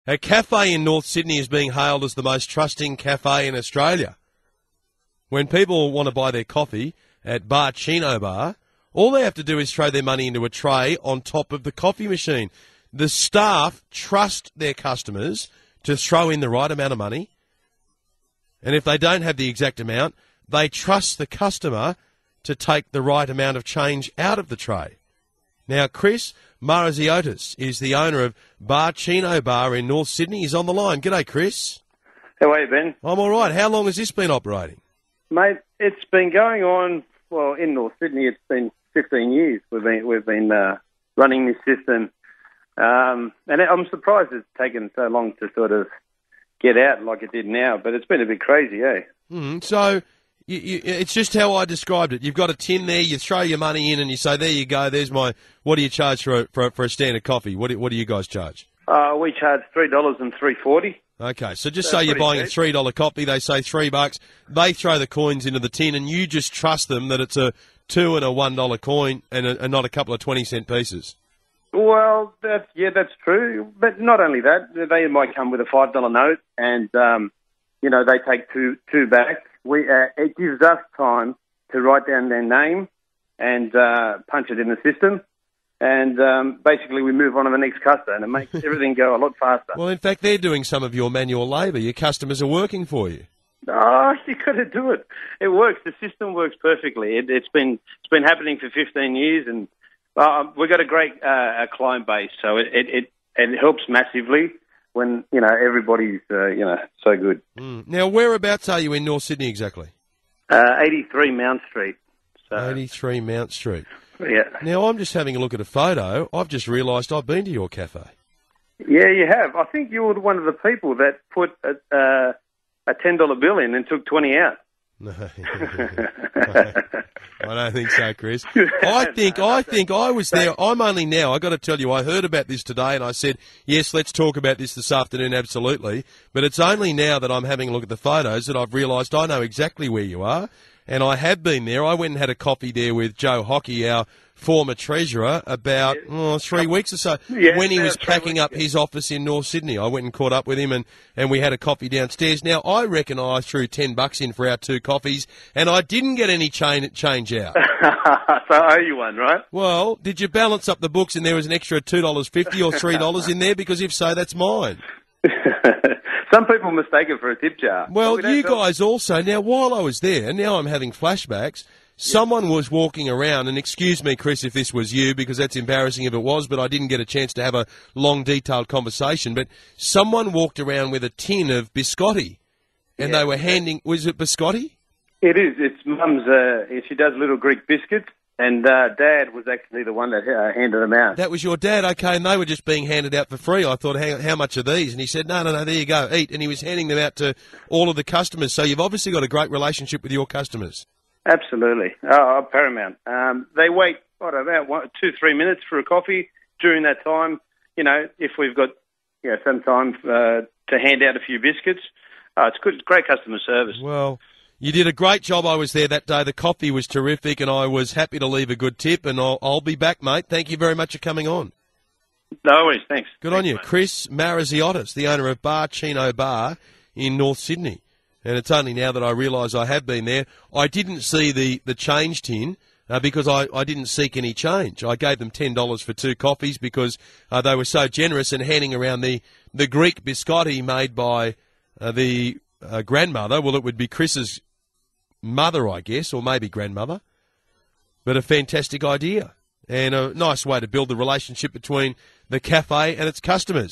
A cafe in North Sydney is being hailed as the most trusting cafe in Australia. When people want to buy their coffee at Bar Chino Bar, all they have to do is throw their money into a tray on top of the coffee machine. The staff trust their customers to throw in the right amount of money, and if they don't have the exact amount, they trust the customer to take the right amount of change out of the tray. Now, Chris Maraziotis is the owner of Bar Chino Bar in North Sydney. He's on the line. G'day, Chris. How are you, Ben? I'm all right. How long has this been operating? Mate, it's been going on, well, in North Sydney, it's been 15 years we've been running this system. And I'm surprised it's taken so long to sort of get out like it did now, but it's been a bit crazy, eh? So it's just how I described it. You've got a tin there, you throw your money in and you say, there you go, there's my, what do you charge for a standard coffee? What do you guys charge? We charge $3 and $3.40. Okay, so just say you're buying a $3 coffee, they say $3, they throw the coins into the tin and you just trust them that it's a $2 and a $1 coin and not a couple of 20-cent pieces. Well, that's true. But not only that, they might come with a $5 note and, they take two back. It gives us time to write down their name and punch it in the system. And basically we move on to the next customer, and it makes everything go a lot faster. Well, in fact, they're doing some of your manual labour. Your customers are working for you. Oh, you got to do it. It works. The system works perfectly. It's been happening for 15 years, and we've got a great client base, so it helps massively when everybody's so good. Now, whereabouts are you in North Sydney exactly? 83 Mount Street. So. 83 Mount Street. Yeah. Now, I'm just having a look at a photo. I've just realised I've been to your cafe. Yeah, you have. I think you were one of the people that put a $10 bill in and took 20 out. No, I don't think so, Chris. I think I was there. I'm only now, I got to tell you, I heard about this today and I said, yes, let's talk about this afternoon, absolutely. But it's only now that I'm having a look at the photos that I've realised I know exactly where you are. And I have been there. I went and had a coffee there with Joe Hockey, our former treasurer, about 3 weeks or so, when he was packing up his office in North Sydney. I went and caught up with him, and we had a coffee downstairs. Now, I reckon I threw $10 in for our 2 coffees, and I didn't get any change out. So I owe you one, right? Well, did you balance up the books and there was an extra $2.50 or $3 in there? Because if so, that's mine. Some people mistake it for a tip jar. Well, you guys also. Now, while I was there, now I'm having flashbacks. Someone was walking around, and excuse me, Chris, if this was you, because that's embarrassing if it was, but I didn't get a chance to have a long, detailed conversation. But someone walked around with a tin of biscotti, and they were handing... Was it biscotti? It is. It's Mum's... she does little Greek biscuits. And Dad was actually the one that handed them out. That was your dad, okay, and they were just being handed out for free. I thought, how much are these? And he said, no, there you go, eat. And he was handing them out to all of the customers. So you've obviously got a great relationship with your customers. Absolutely. Paramount. They wait, about 2-3 minutes for a coffee. During that time, if we've got some time to hand out a few biscuits, it's good. It's great customer service. Well... You did a great job. I was there that day. The coffee was terrific, and I was happy to leave a good tip, and I'll be back, mate. Thank you very much for coming on. No worries. Thanks. Good on you. Mate. Chris Maraziotis, the owner of Bar Chino Bar in North Sydney. And it's only now that I realise I have been there. I didn't see the change tin because I didn't seek any change. I gave them $10 for 2 coffees because they were so generous and handing around the Greek biscotti made by the grandmother. Well, it would be Chris's mother, I guess, or maybe grandmother, but a fantastic idea and a nice way to build the relationship between the cafe and its customers.